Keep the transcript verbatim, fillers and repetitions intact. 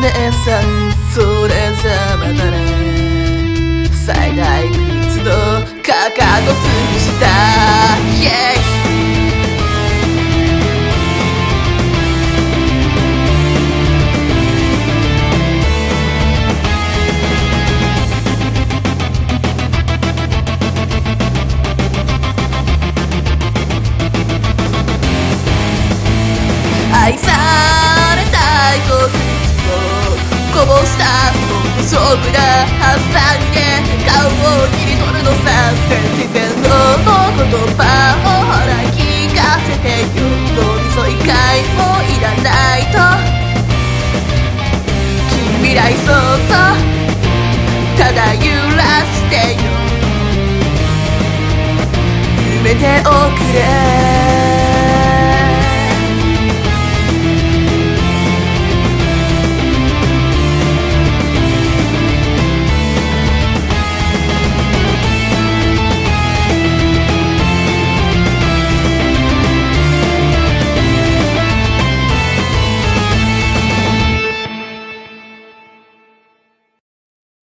姉さんそれじゃまたね最大屈度かかとつぶした、yeah!愛されたいことをこぼした勝負なハンパンで顔を切り取るのさセンティゼントの言葉をほら聞かせてよ寄り添い会もいらないと近未来そうそうただ揺らしてよ夢でおくれ